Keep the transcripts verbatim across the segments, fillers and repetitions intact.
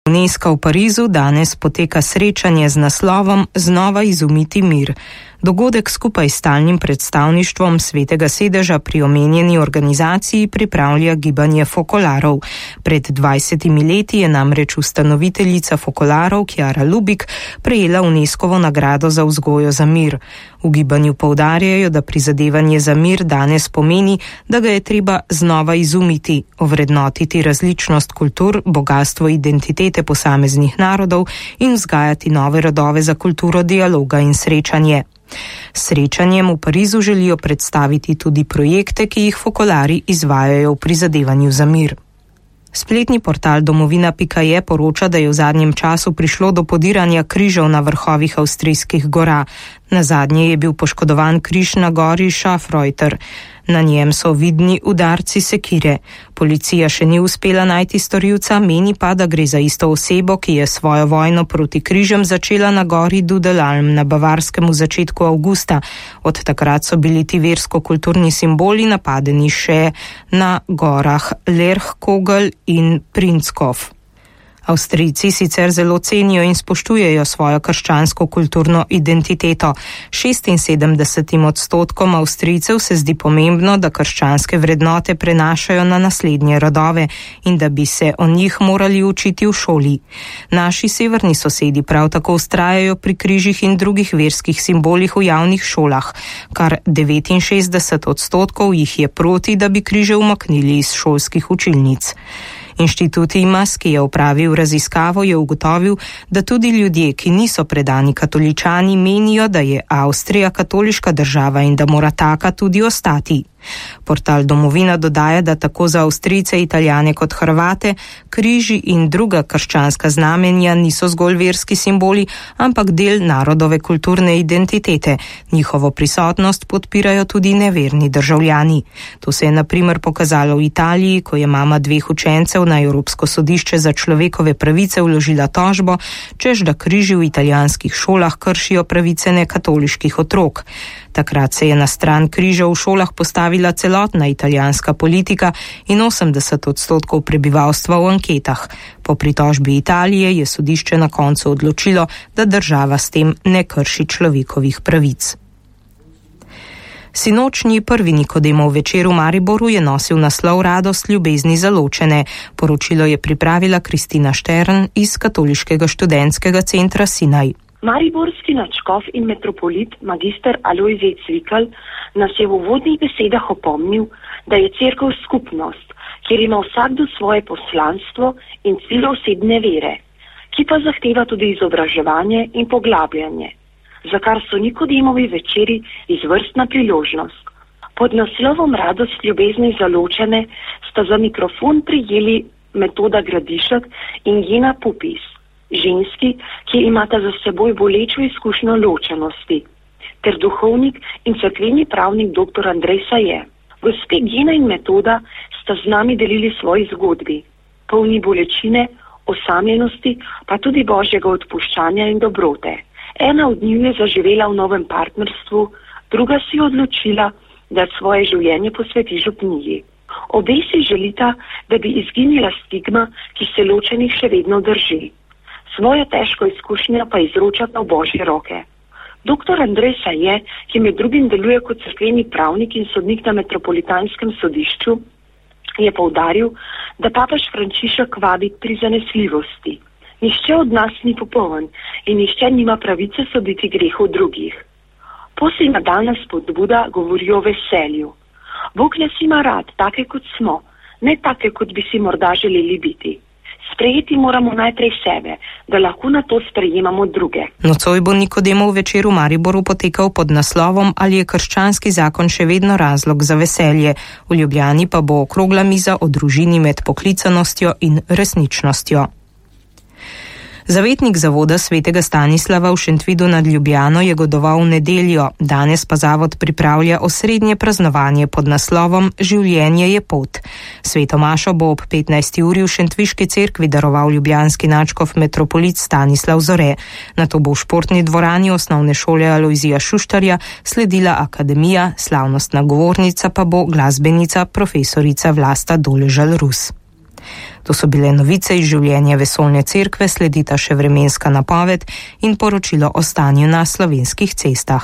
UNESCO v Parizu danes poteka srečanje z naslovom Znova izumiti mir. Dogodek skupaj s stalnim predstavništvom Svetega sedeža pri omenjeni organizaciji pripravlja gibanje fokolarov. Pred dvajsetimi leti je namreč ustanoviteljica fokolarov Chiara Lubich prejela UNESCOvo nagrado za vzgojo za mir. V gibanju poudarjajo, da prizadevanje za mir danes pomeni, da ga je treba znova izumiti, ovrednotiti različnost kultur, bogatstvo identitete posameznih narodov in vzgajati nove rodove za kulturo dialoga in srečanje. S srečanjem v Parizu želijo predstaviti tudi projekte, ki jih fokolari izvajajo v prizadevanju za mir. Spletni portal domovina pika je poroča, da je v zadnjem času prišlo do podiranja križev na vrhovih avstrijskih gora. Nazadnje je bil poškodovan križ na gori Schafreuter. Na njem so vidni udarci sekire. Policija še ni uspela najti storilca, meni pa, da gre za isto osebo, ki je svojo vojno proti križem začela na gori Dudelalm na Bavarskem v začetku avgusta. Od takrat so bili ti versko-kulturni simboli napadeni še na gorah Lerchkogel in Prinzkopf. Avstrijci sicer zelo cenijo in spoštujejo svojo krščansko kulturno identiteto. šestinsedemdesetim odstotkom Avstrijcev se zdi pomembno, da krščanske vrednote prenašajo na naslednje rodove in da bi se o njih morali učiti v šoli. Naši severni sosedi prav tako vztrajajo pri križih in drugih verskih simbolih v javnih šolah. Kar devetinšestdeset odstotkov jih je proti, da bi križe umaknili iz šolskih učilnic. Inštitut I M A S, ki je opravil raziskavo, je ugotovil, da tudi ljudje, ki niso predani katoličani, menijo, da je Avstrija katoliška država in da mora taka tudi ostati. Portal Domovina dodaja, da tako za Avstrijce, Italijane kot Hrvate križi in druga krščanska znamenja niso zgolj verski simboli, ampak del narodove kulturne identitete. Njihovo prisotnost podpirajo tudi neverni državljani. To se je na primer pokazalo v Italiji, ko je mama dveh učencev na Evropsko sodišče za človekove pravice vložila tožbo, češ da križi v italijanskih šolah kršijo pravice nekatoliških otrok. Takrat se je na stran križa v šolah postavila celotna italijanska politika in osemdeset odstotkov prebivalstva v anketah. Po pritožbi Italije je sodišče na koncu odločilo, da država s tem ne krši človekovih pravic. Sinočnji prvi Nikodemov večer v Mariboru je nosil naslov Radost ljubezni za ločene. Poročilo je pripravila Kristina Štern iz Katoliškega študentskega centra Sinaj. Mariborski nadškof in metropolit magister Alojzij Cvikl nas je v uvodnih besedah opomnil, da je cerkev skupnost, kjer ima vsakdo svoje poslanstvo in cilj osebne vere, ki pa zahteva tudi izobraževanje in poglabljanje, za kar so Nikodemovi večeri izvrstna priložnost. Pod naslovom Radost ljubezni za ločene sta za mikrofon prijeli Metoda Gradišek in Jena Pupis, ženski, ki imata za seboj bolečo izkušnjo ločenosti, ter duhovnik in cerkveni pravnik dr. Andrej Saje. Gospe Jena in Metoda sta z nami delili svoji zgodbi, polni bolečine, osamljenosti, pa tudi božjega odpuščanja in dobrote. Ena od njih je zaživela v novem partnerstvu, druga si odločila, da svoje življenje posveti župniji. Obe si želita, da bi izginila stigma, ki se ločenih še vedno drži. Svojo težko izkušnjo pa izročata v božje roke. doktor Andrej Saje, ki med drugim deluje kot cerkveni pravnik in sodnik na Metropolitanskem sodišču, je poudaril, da papež Frančišek vabi k prizanesljivosti. Nihče od nas ni popoln in nihče nima pravice soditi grehov drugih. Posebna danes spodbuda govori o veselju. Bog nas ima rad, take kot smo, ne take, kot bi si morda želeli biti. Sprejeti moramo najprej sebe, da lahko na to sprejemamo druge. Nocoj bo Nikodemov večer v Mariboru potekal pod naslovom Ali je krščanski zakon še vedno razlog za veselje. V Ljubljani pa bo okrogla miza o družini med poklicanostjo in resničnostjo. Zavetnik zavoda svetega Stanislava v Šentvidu nad Ljubljano je godoval v nedeljo, danes pa zavod pripravlja osrednje praznovanje pod naslovom Življenje je pot. Sveto mašo bo ob petnajsti uri v Šentviški cerkvi daroval ljubljanski nadškof metropolit Stanislav Zore. Nato bo v športni dvorani osnovne šole Alojzija Šuštarja sledila akademija, slavnostna govornica pa bo glasbenica profesorica Vlasta Doležal Rus. To so bile novice iz življenja vesoljne cerkve, sledita še vremenska napoved in poročilo o stanju na slovenskih cestah.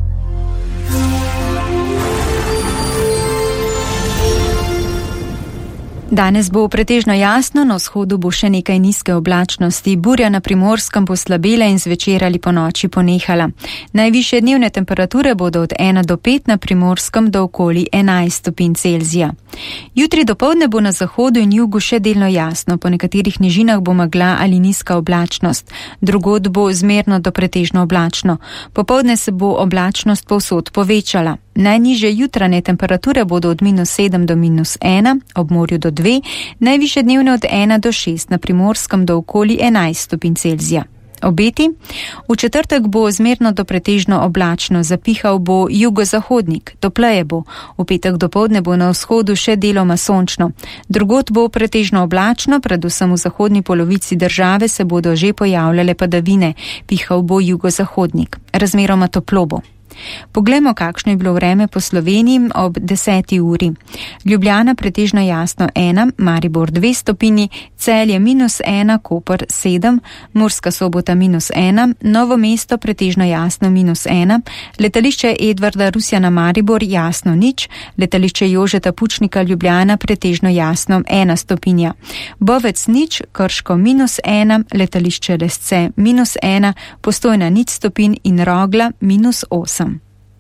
Danes bo pretežno jasno, na vzhodu bo še nekaj nizke oblačnosti, burja na Primorskem poslabela in zvečer ali ponoči ponehala. Najvišje dnevne temperature bodo od ena do pet, na Primorskem do okoli enajst stopinj Celzija. Jutri dopoldne bo na zahodu in jugu še delno jasno, po nekaterih nižinah bo megla ali nizka oblačnost, drugod bo zmerno do pretežno oblačno. Popoldne se bo oblačnost povsod povečala. Najnižje jutranje temperature bodo od minus sedem do minus ena, ob morju do dve, najvišje dnevne od ena do šest, na Primorskem do okoli enajst stopinj Celzija. Obeti? V četrtek bo zmerno do pretežno oblačno, zapihal bo jugozahodnik, topleje bo. V petek dopoldne bo na vzhodu še deloma sončno. Drugod bo pretežno oblačno, predvsem v zahodni polovici države se bodo že pojavljale padavine, pihal bo jugozahodnik. Razmeroma toplo bo. Poglejmo, kakšno je bilo vreme po Sloveniji ob deseti uri. Ljubljana pretežno jasno ena, Maribor dve stopinji, Celje minus ena, Koper sedem, Murska Sobota minus ena, Novo mesto pretežno jasno minus ena, letališče Edvarda Rusjana Maribor jasno nič, letališče Jožeta Pučnika Ljubljana pretežno jasno ena stopinja, Bovec nič, Krško minus ena, letališče Lesce minus ena, Postojna nič stopinj in Rogla minus osem.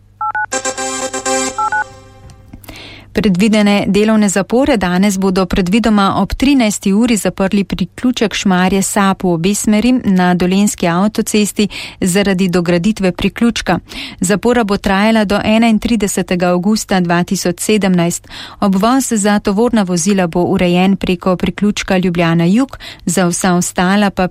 Predvidene delovne zapore danes bodo predvidoma ob trinajsti uri zaprli priključek Šmarje Sap v obe smeri na Dolenjski avtocesti zaradi dograditve priključka. Zapora bo trajala do enaintridesetega avgusta dva tisoč sedemnajst. Obvoz za tovorna vozila bo urejen preko priključka Ljubljana Jug, za vsa ostala pa